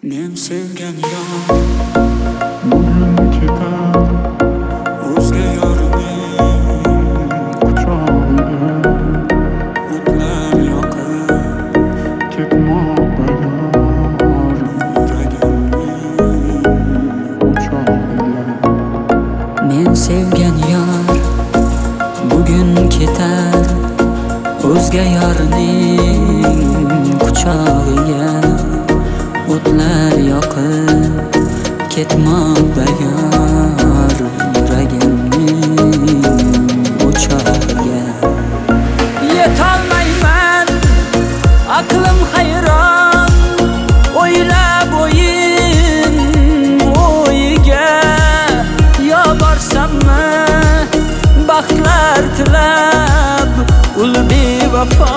Men sevgan yor bugun ketar o'zga yorning quchog'iga. O'tlar yoqib ketmoqda yor yuragimning o'chog'iga. Men sevgan yor bugun ketar o'zga yorning quchog'iga. O'tlar yoqib ketmoqda yor yuragimning o'chog'iga. Yetolmayman, aqlim hayron, o'ylab o'yin o'yiga. Yo borsammi baxtlar tilab ul bevafo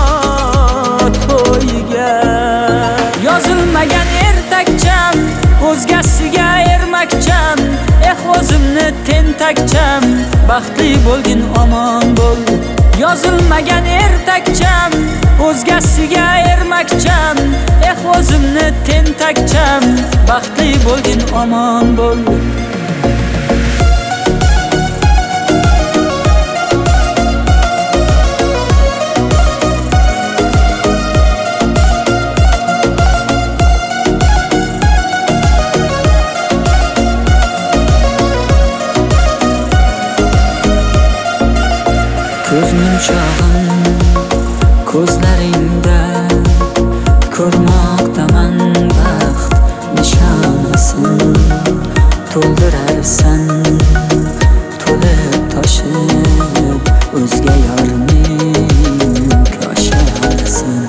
to'yiga. Yozilmagan ertakcham, o'zgasiga ermakcham. O'zimni tentakcham, baxtli bo'lgin omon bo'l. Yozilmagan ertakcham, o'zgasiga ermakcham. O'zimni tentakcham, baxtli bo'lgin omon bo'l. Ko'z munchog'im ko'zlaringda ko'rmoqdaman baxt nishonasin. To'ldirarsan to'lib toshib o'zga yorning koshonasin.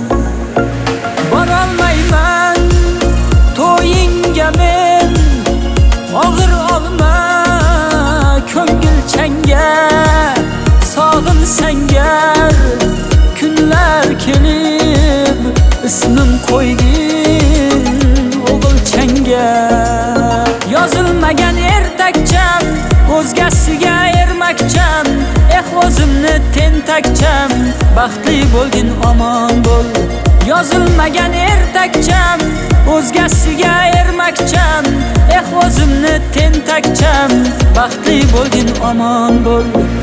Borolmayman to'yingga men, og'ir olma ko'ngilchangga. Sog'in sangar kunlar kelib ismim qo'ygin o'g'ilchangga. Yozilmagan ertakcham, o'zgasiga ermakcham. O'zimni tentakcham, baxtli bo'lgin omon bo'l. Yozilmagan ertakcham, o'zgasiga ermakcham. O'zimni tentakcham, baxtli bo'lgin omon bo'l.